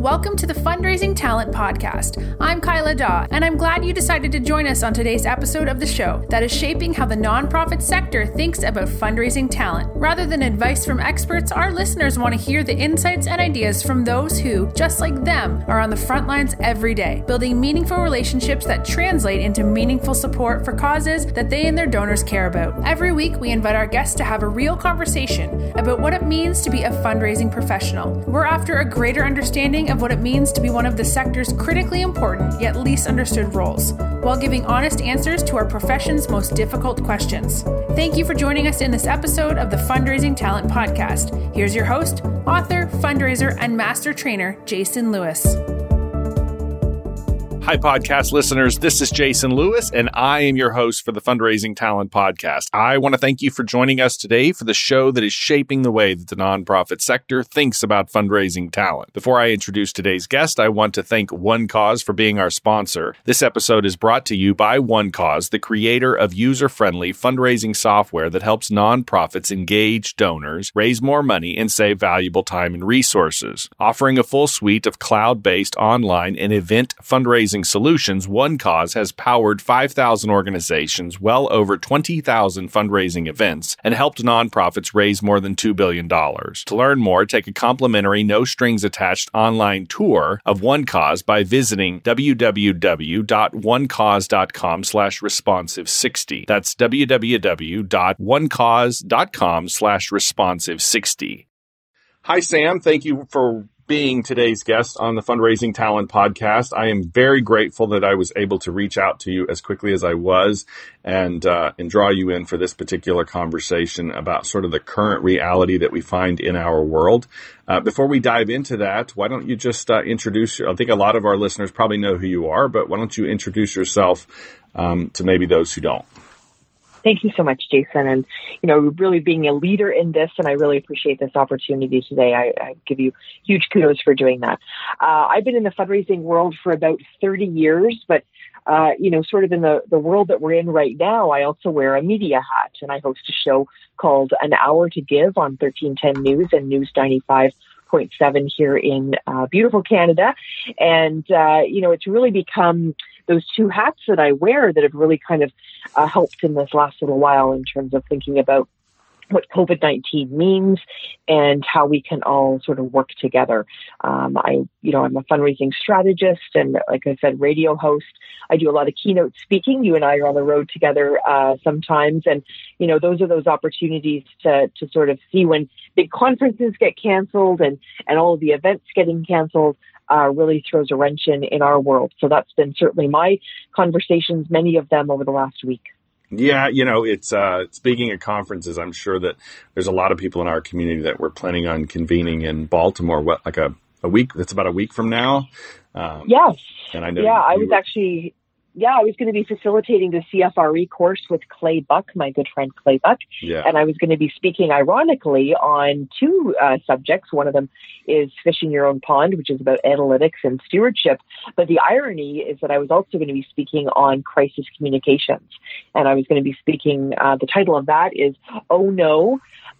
Welcome to the Fundraising Talent Podcast. I'm Kyla Daw, and I'm glad you decided to join us on today's episode of the show that is shaping how the nonprofit sector thinks about fundraising talent. Rather than advice from experts, our listeners want to hear the insights and ideas from those who, just like them, are on the front lines every day, building meaningful relationships that translate into meaningful support for causes that they and their donors care about. Every week, we invite our guests to have a real conversation about what it means to be a fundraising professional. We're after a greater understanding of what it means to be one of the sector's critically important yet least understood roles, while giving honest answers to our profession's most difficult questions. Thank you for joining us in this episode of the Fundraising Talent Podcast. Here's your host, author, fundraiser, and master trainer, Jason Lewis. Hi, podcast listeners. This is Jason Lewis, and I am your host for the Fundraising Talent Podcast. I want to thank you for joining us today for the show that is shaping the way that the nonprofit sector thinks about fundraising talent. Before I introduce today's guest, I want to thank OneCause for being our sponsor. This episode is brought to you by OneCause, the creator of user-friendly fundraising software that helps nonprofits engage donors, raise more money, and save valuable time and resources. Offering a full suite of cloud-based online and event fundraising solutions, OneCause has powered 5,000 organizations, well over 20,000 fundraising events, and helped nonprofits raise more than $2 billion. To learn more, take a complimentary, no-strings-attached online tour of OneCause by visiting www.onecause.com/responsive60. That's www.onecause.com/responsive60. Hi, Sam. Thank you for being today's guest on the Fundraising Talent Podcast. I am very grateful that I was able to reach out to you as quickly as I was and draw you in for this particular conversation about sort of the current reality that we find in our world. Before we dive into that, why don't you just introduce, I think a lot of our listeners probably know who you are, but why don't you introduce yourself to maybe those who don't? Thank you so much, Jason. And, really being a leader in this, and I really appreciate this opportunity today. I give you huge kudos for doing that. I've been in the fundraising world for about 30 years, but, sort of in the world that we're in right now, I also wear a media hat, and I host a show called An Hour to Give on 1310 News and News 95.7 here in beautiful Canada. And, it's really become those two hats that I wear that have really kind of helped in this last little while in terms of thinking about what COVID-19 means and how we can all sort of work together. I'm a fundraising strategist and, like I said, radio host. I do a lot of keynote speaking. You and I are on the road together sometimes. And, those are those opportunities to sort of see when big conferences get canceled and all of the events getting canceled. Really throws a wrench in our world. So that's been certainly my conversations, many of them over the last week. Yeah, it's speaking of conferences, I'm sure that there's a lot of people in our community that we're planning on convening in Baltimore, a week, that's about a week from now. Yes. And I know I was going to be facilitating the CFRE course with Clay Buck, my good friend Clay Buck. Yeah. And I was going to be speaking, ironically, on two subjects. One of them is Fishing Your Own Pond, which is about analytics and stewardship. But the irony is that I was also going to be speaking on crisis communications. And I was going to be speaking, the title of that is, Oh No,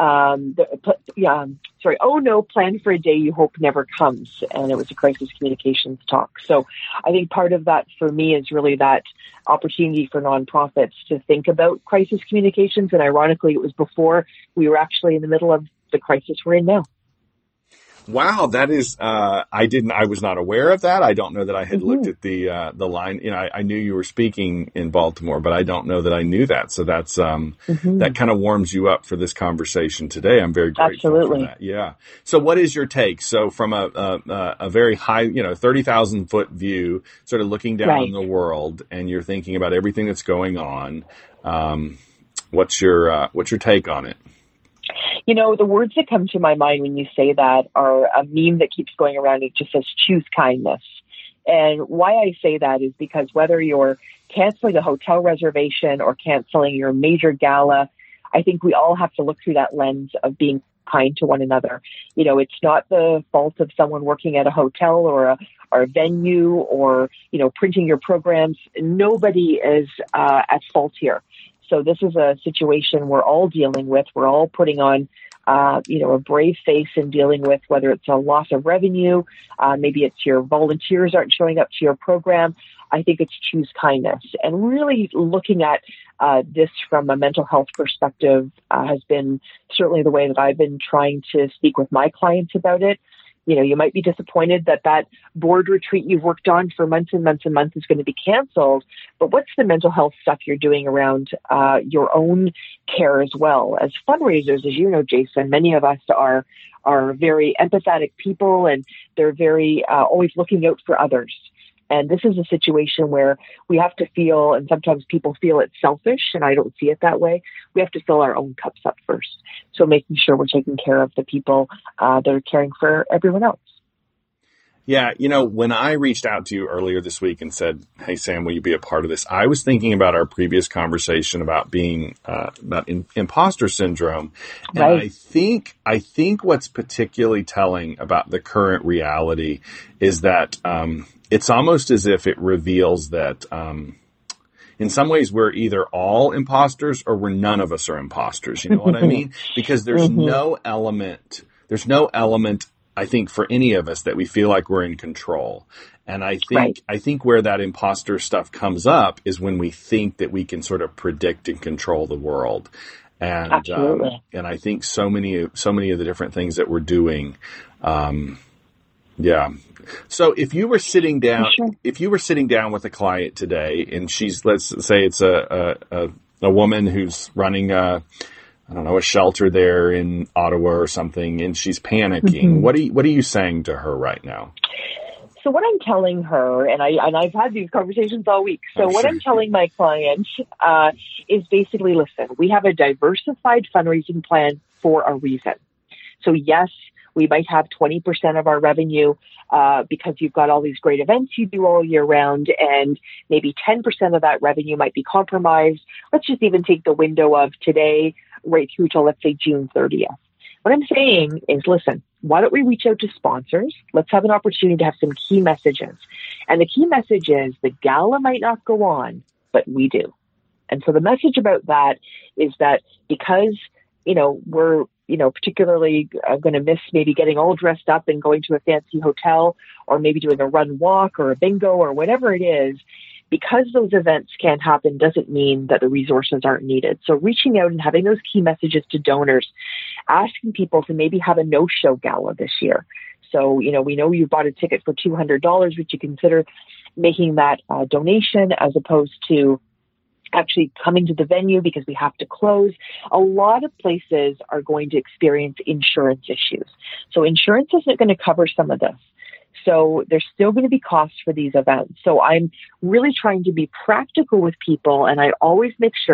Plan for a Day You Hope Never Comes. And it was a crisis communications talk. So I think part of that for me is really that opportunity for nonprofits to think about crisis communications. And ironically, it was before we were actually in the middle of the crisis we're in now. Wow, that is, I was not aware of that. I don't know that I had looked at the line. I knew you were speaking in Baltimore, but I don't know that I knew that. So that's, that kind of warms you up for this conversation today. I'm very grateful for that. Yeah. So what is your take? So from a very high, 30,000 foot view, sort of looking down on the world, and you're thinking about everything that's going on. What's your take on it? The words that come to my mind when you say that are a meme that keeps going around. It just says, choose kindness. And why I say that is because whether you're canceling a hotel reservation or canceling your major gala, I think we all have to look through that lens of being kind to one another. It's not the fault of someone working at a hotel or a venue or, printing your programs. Nobody is at fault here. So this is a situation we're all dealing with. We're all putting on a brave face in dealing with whether it's a loss of revenue, maybe it's your volunteers aren't showing up to your program. I think it's choose kindness. And really looking at this from a mental health perspective has been certainly the way that I've been trying to speak with my clients about it. You might be disappointed that board retreat you've worked on for months and months and months is going to be canceled. But what's the mental health stuff you're doing around your own care as well? As fundraisers, as you know, Jason, many of us are very empathetic people, and they're very always looking out for others. And this is a situation where we have to feel, and sometimes people feel it's selfish, and I don't see it that way. We have to fill our own cups up first. So making sure we're taking care of the people that are caring for everyone else. Yeah. When I reached out to you earlier this week and said, hey, Sam, will you be a part of this? I was thinking about our previous conversation about being about imposter syndrome. And right. I think what's particularly telling about the current reality is that it's almost as if it reveals that in some ways we're either all imposters or none of us are imposters. You know what I mean? Because there's no element, I think, for any of us that we feel like we're in control. And I think where that imposter stuff comes up is when we think that we can sort of predict and control the world. And and I think so many of the different things that we're doing, yeah. So if you were sitting down, with a client today, and she's, let's say it's a woman who's running a shelter there in Ottawa or something, and she's panicking. What are you saying to her right now? So what I'm telling her, and I've had these conversations all week. So what I'm telling my client is basically, listen, we have a diversified fundraising plan for a reason. So yes, we might have 20% of our revenue because you've got all these great events you do all year round, and maybe 10% of that revenue might be compromised. Let's just even take the window of today right through to, let's say, June 30th. What I'm saying is, listen, why don't we reach out to sponsors? Let's have an opportunity to have some key messages. And the key message is the gala might not go on, but we do. And so the message about that is that because, we're particularly going to miss maybe getting all dressed up and going to a fancy hotel, or maybe doing a run walk or a bingo or whatever it is, because those events can't happen doesn't mean that the resources aren't needed. So reaching out and having those key messages to donors, asking people to maybe have a no-show gala this year. So, we know you bought a ticket for $200. Would you consider making that donation as opposed to actually coming to the venue because we have to close? A lot of places are going to experience insurance issues. So insurance isn't going to cover some of this. So there's still going to be costs for these events. So I'm really trying to be practical with people, and I always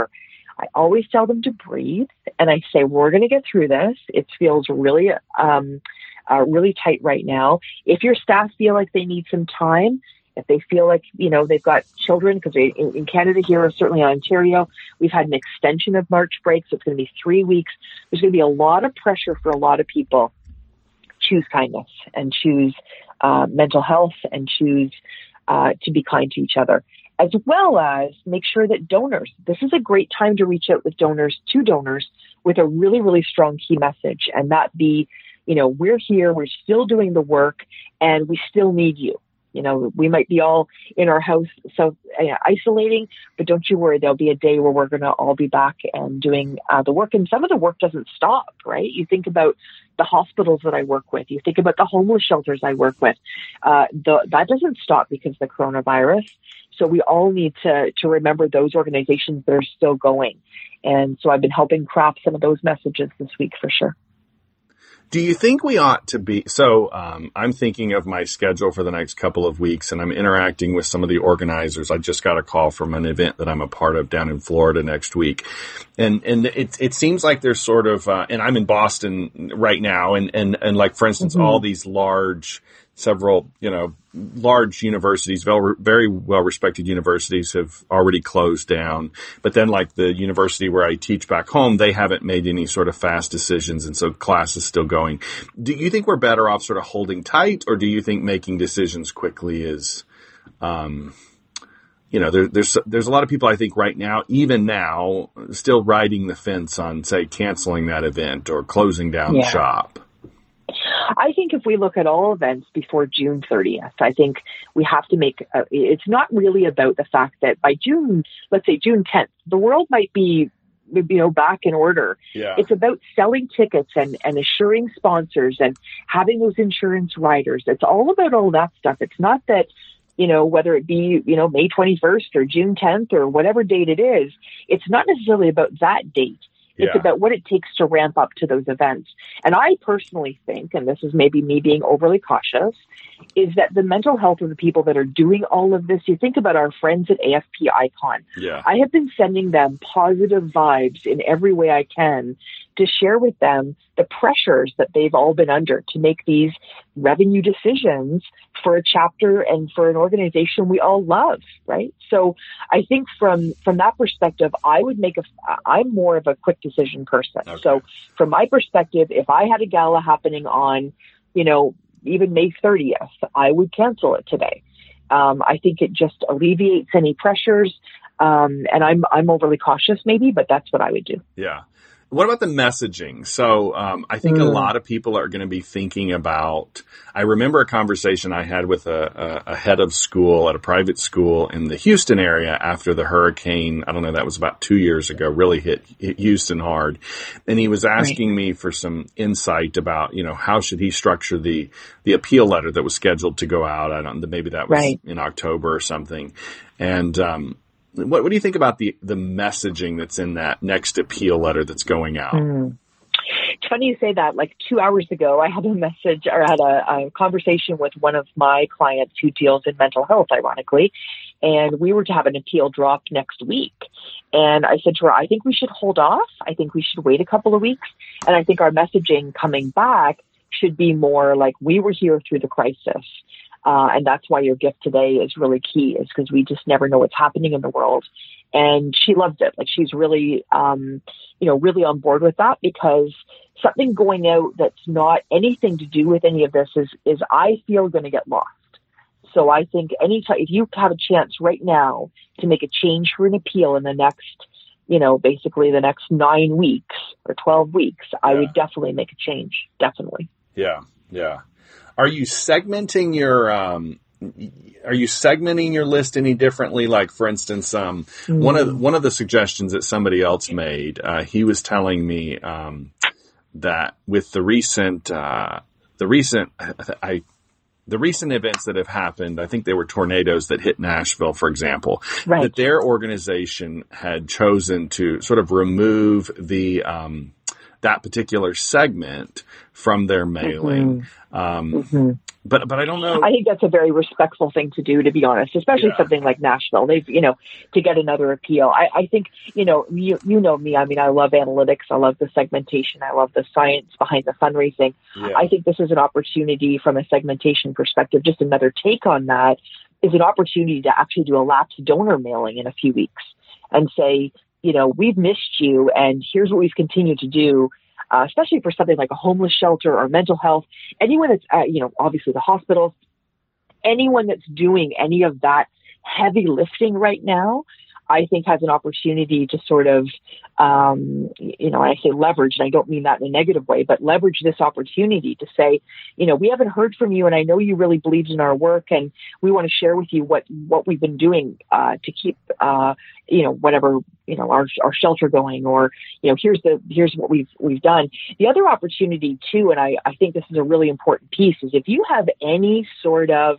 tell them to breathe, and I say, we're going to get through this. It feels really, really tight right now. If your staff feel like they need some time, if they feel like, they've got children, because in Canada here, certainly in Ontario, we've had an extension of March break, so it's going to be 3 weeks. There's going to be a lot of pressure for a lot of people. Choose kindness and choose mental health and choose to be kind to each other, as well as make sure that donors, this is a great time to reach out with donors with a really, really strong key message. And that be, we're here, we're still doing the work, and we still need you. We might be all in our house, so isolating, but don't you worry, there'll be a day where we're going to all be back and doing the work. And some of the work doesn't stop, right? You think about the hospitals that I work with. You think about the homeless shelters I work with. That doesn't stop because of the coronavirus. So we all need to remember those organizations that are still going. And so I've been helping craft some of those messages this week for sure. Do you think we ought to be, I'm thinking of my schedule for the next couple of weeks, and I'm interacting with some of the organizers. I just got a call from an event that I'm a part of down in Florida next week. And it seems like there's sort of, and I'm in Boston right now, and like, for instance, all these several large universities, very well-respected universities have already closed down. But then like the university where I teach back home, they haven't made any sort of fast decisions. And so class is still going. Do you think we're better off sort of holding tight, or do you think making decisions quickly is there's a lot of people, I think, right now, even now, still riding the fence on, say, canceling that event or closing down the shop. I think if we look at all events before June 30th, I think we have to it's not really about the fact that by June, let's say June 10th, the world might be, back in order. Yeah. It's about selling tickets and assuring sponsors and having those insurance riders. It's all about all that stuff. It's not that, whether it be, May 21st or June 10th or whatever date it is, it's not necessarily about that date. It's about what it takes to ramp up to those events. And I personally think, and this is maybe me being overly cautious, is that the mental health of the people that are doing all of this, you think about our friends at AFP Icon. Yeah. I have been sending them positive vibes in every way I can to share with them the pressures that they've all been under to make these revenue decisions for a chapter and for an organization we all love, right? So I think from that perspective, I'm more of a quick decision person. Okay. So from my perspective, if I had a gala happening on, even May 30th, I would cancel it today. I think it just alleviates any pressures. And I'm overly cautious maybe, but that's what I would do. Yeah. What about the messaging? So I think a lot of people are going to be thinking about, I remember a conversation I had with a head of school at a private school in the Houston area after the hurricane, I don't know, that was about 2 years ago, really hit Houston hard. And he was asking me for some insight about, how should he structure the appeal letter that was scheduled to go out. I don't know, maybe that was in October or something. And what do you think about the messaging that's in that next appeal letter that's going out? It's funny you say that. Like 2 hours ago, I had a conversation with one of my clients who deals in mental health, ironically, and we were to have an appeal drop next week. And I said to her, I think we should hold off. I think we should wait a couple of weeks. And I think our messaging coming back should be more like, we were here through the crisis. And that's why your gift today is really key, is because we just never know what's happening in the world. And she loved it. Like, she's really, really on board with that, because something going out that's not anything to do with any of this is I feel going to get lost. So I think anytime, if you have a chance right now to make a change for an appeal in the next, basically the next 9 weeks or 12 weeks, I would definitely make a change. Definitely. Yeah. Yeah. Are you segmenting your list any differently? Like, for instance, one of the suggestions that somebody else made, he was telling me that with the recent events that have happened, I think they were tornadoes that hit Nashville, for example, that their organization had chosen to sort of remove the that particular segment from their mailing. But I don't know. I think that's a very respectful thing to do, to be honest, especially something like Nashville. They've, to get another appeal. I think, you know me. I mean, I love analytics. I love the segmentation. I love the science behind the fundraising. Yeah. I think this is an opportunity from a segmentation perspective. Just another take on that is an opportunity to actually do a lapsed donor mailing in a few weeks and say, we've missed you, and here's what we've continued to do, especially for something like a homeless shelter or mental health. Anyone that's, obviously the hospitals, anyone that's doing any of that heavy lifting right now, I think has an opportunity to sort of, I say leverage, and I don't mean that in a negative way, but leverage this opportunity to say, we haven't heard from you, and I know you really believed in our work, and we want to share with you what we've been doing to keep, whatever, our shelter going, or, here's what we've done. The other opportunity too, and I think this is a really important piece, is if you have any sort of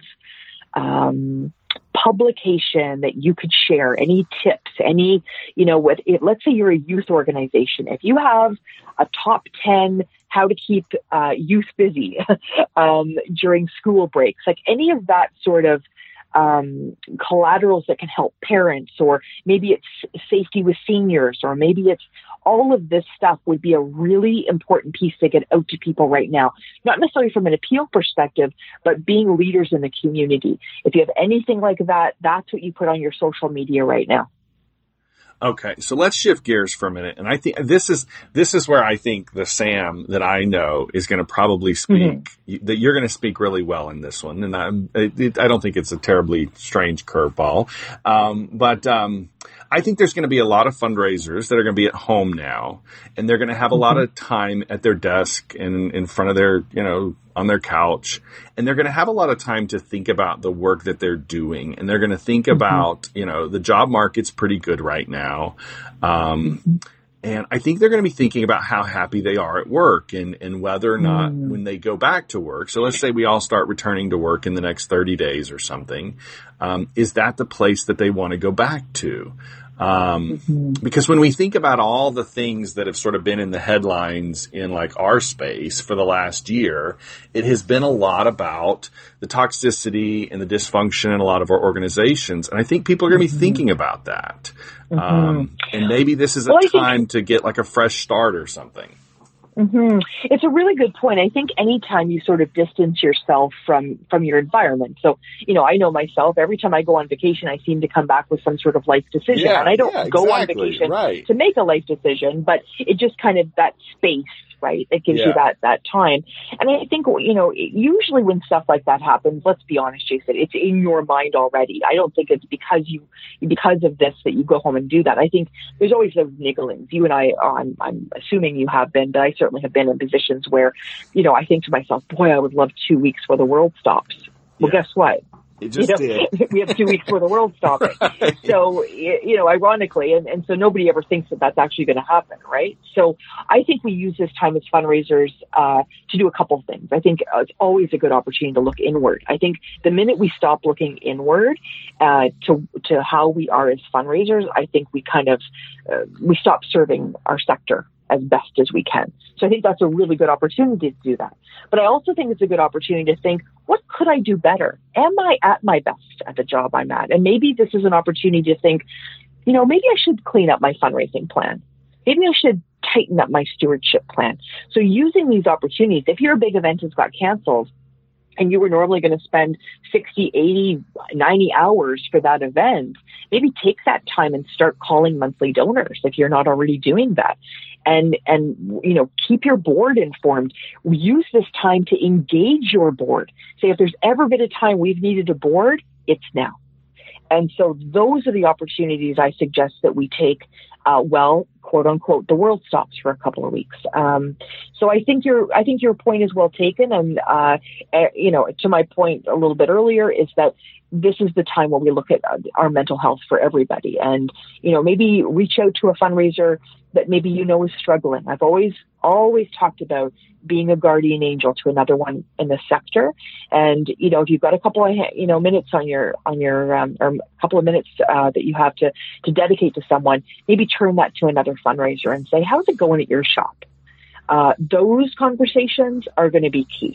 publication that you could share, any tips, any, let's say you're a youth organization. If you have a top 10 how to keep youth busy during school breaks, like any of that sort of collaterals that can help parents, or maybe it's safety with seniors, or maybe it's all of this stuff, would be a really important piece to get out to people right now. Not necessarily from an appeal perspective, but being leaders in the community. If you have anything like that, that's what you put on your social media right now. Okay, so let's shift gears for a minute, and I think this is where I think the Sam that I know is going to probably speak. That you're going to speak really well in this one, and I don't think it's a terribly strange curveball, but I think there's going to be a lot of fundraisers that are going to be at home now, and they're going to have a lot of time at their desk and in front of their, on their couch, and they're going to have a lot of time to think about the work that they're doing, and they're going to think about, the job market's pretty good right now. And I think they're going to be thinking about how happy they are at work and whether or not when they go back to work. So let's say we all start returning to work in the next 30 days or something. Is that the place that they want to go back to? Because when we think about all the things that have sort of been in the headlines in like our space for the last year, it has been a lot about the toxicity and the dysfunction in a lot of our organizations. And I think people are going to be thinking about that. And maybe this is a time to get like a fresh start or something. It's a really good point. I think anytime you sort of distance yourself from your environment. So, I know myself, every time I go on vacation, I seem to come back with some sort of life decision. And I don't go on vacation to make a life decision, but it just kind of that space, right? It gives you that time. And I think, usually when stuff like that happens, let's be honest, Jason, it's in your mind already. I don't think it's because of this that you go home and do that. I think there's always those nigglings. You and I, I'm assuming you have been, but I certainly have been in positions where, I think to myself, boy, I would love 2 weeks where the world stops. Well, guess what? It just did. We have 2 weeks where the world's stopping. Right. So, ironically, and so nobody ever thinks that that's actually going to happen, right? So I think we use this time as fundraisers to do a couple of things. I think it's always a good opportunity to look inward. I think the minute we stop looking inward to how we are as fundraisers, I think we kind of we stop serving our sector as best as we can. So I think that's a really good opportunity to do that. But I also think it's a good opportunity to think, what could I do better? Am I at my best at the job I'm at? And maybe this is an opportunity to think, maybe I should clean up my fundraising plan. Maybe I should tighten up my stewardship plan. So using these opportunities, if your big event has got canceled, and you were normally going to spend 60, 80, 90 hours for that event, maybe take that time and start calling monthly donors if you're not already doing that. And keep your board informed. Use this time to engage your board. Say, if there's ever been a time we've needed a board, it's now. And so those are the opportunities I suggest that we take, quote unquote, the world stops for a couple of weeks. So I think your point is well taken. And, to my point a little bit earlier is that this is the time when we look at our mental health for everybody. And, maybe reach out to a fundraiser that maybe is struggling. I've always talked about being a guardian angel to another one in the sector. And, if you've got a couple of, minutes or a couple of minutes that you have to dedicate to someone, maybe turn that to another fundraiser and say, how's it going at your shop? Those conversations are going to be key.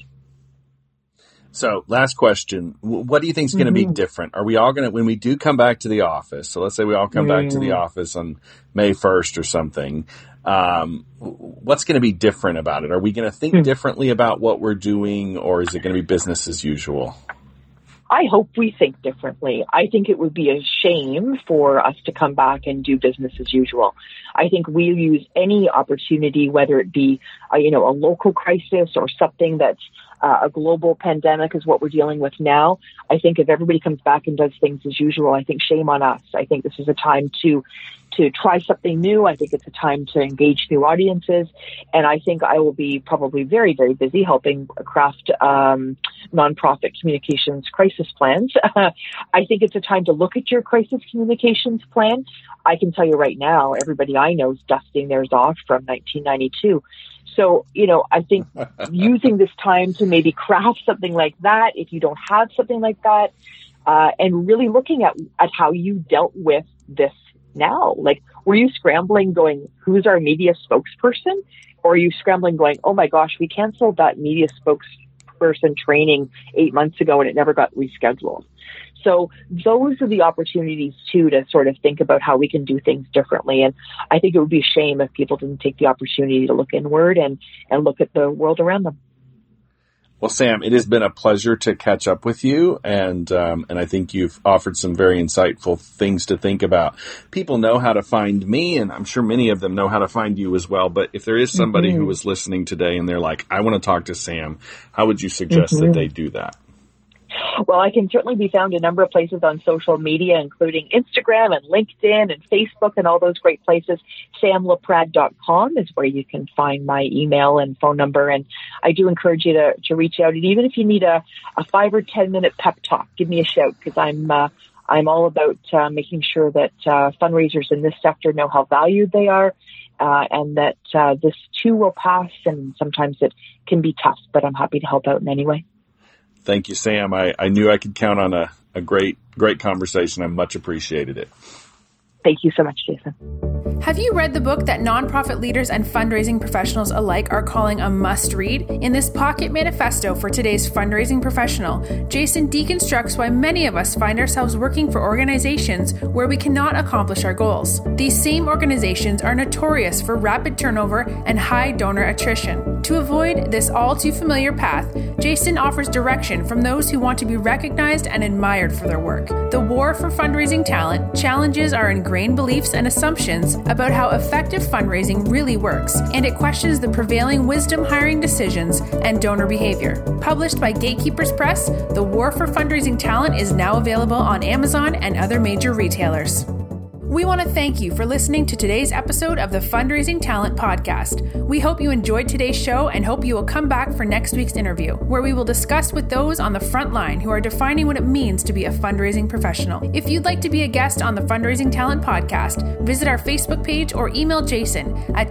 So last question, what do you think is going to be different? Are we all going to, when we do come back to the office, so let's say we all come back to the office on May 1st or something, what's going to be different about it? Are we going to think differently about what we're doing, or is it going to be business as usual? I hope we think differently. I think it would be a shame for us to come back and do business as usual. I think we'll use any opportunity, whether it be, a local crisis or something that's a global pandemic is what we're dealing with now. I think if everybody comes back and does things as usual, I think shame on us. I think this is a time to try something new. I think it's a time to engage new audiences. And I think I will be probably very, very busy helping craft nonprofit communications crisis plans. I think it's a time to look at your crisis communications plan. I can tell you right now, everybody I know is dusting theirs off from 1992. So, I think using this time to maybe craft something like that, if you don't have something like that, and really looking at how you dealt with this now. Like, were you scrambling going, who's our media spokesperson? Or are you scrambling going, oh my gosh, we canceled that media spokesperson training 8 months ago and it never got rescheduled. So those are the opportunities too to sort of think about how we can do things differently. And I think it would be a shame if people didn't take the opportunity to look inward and look at the world around them. Well, Sam, it has been a pleasure to catch up with you, and I think you've offered some very insightful things to think about. People know how to find me, and I'm sure many of them know how to find you as well. But if there is somebody who is listening today and they're like, I want to talk to Sam, how would you suggest that they do that? Well, I can certainly be found a number of places on social media, including Instagram and LinkedIn and Facebook and all those great places. SamLaprade.com is where you can find my email and phone number. And I do encourage you to reach out. And even if you need a 5 or 10 minute pep talk, give me a shout, because I'm all about making sure that fundraisers in this sector know how valued they are, and that this too will pass. And sometimes it can be tough, but I'm happy to help out in any way. Thank you, Sam. I knew I could count on a great conversation. I much appreciated it. Thank you so much, Jason. Have you read the book that nonprofit leaders and fundraising professionals alike are calling a must-read? In this pocket manifesto for today's fundraising professional, Jason deconstructs why many of us find ourselves working for organizations where we cannot accomplish our goals. These same organizations are notorious for rapid turnover and high donor attrition. To avoid this all-too-familiar path, Jason offers direction from those who want to be recognized and admired for their work. The war for fundraising talent challenges our ingrained beliefs and assumptions about how effective fundraising really works, and it questions the prevailing wisdom hiring decisions and donor behavior. Published by Gatekeepers Press, The War for Fundraising Talent is now available on Amazon and other major retailers. We want to thank you for listening to today's episode of the Fundraising Talent Podcast. We hope you enjoyed today's show and hope you will come back for next week's interview, where we will discuss with those on the front line who are defining what it means to be a fundraising professional. If you'd like to be a guest on the Fundraising Talent Podcast, visit our Facebook page or email Jason at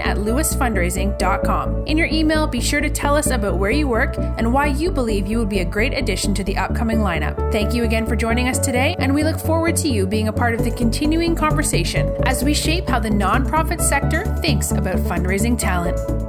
jason@lewisfundraising.com. In your email, be sure to tell us about where you work and why you believe you would be a great addition to the upcoming lineup. Thank you again for joining us today, and we look forward to you being a part of the continuing conversation as we shape how the nonprofit sector thinks about fundraising talent.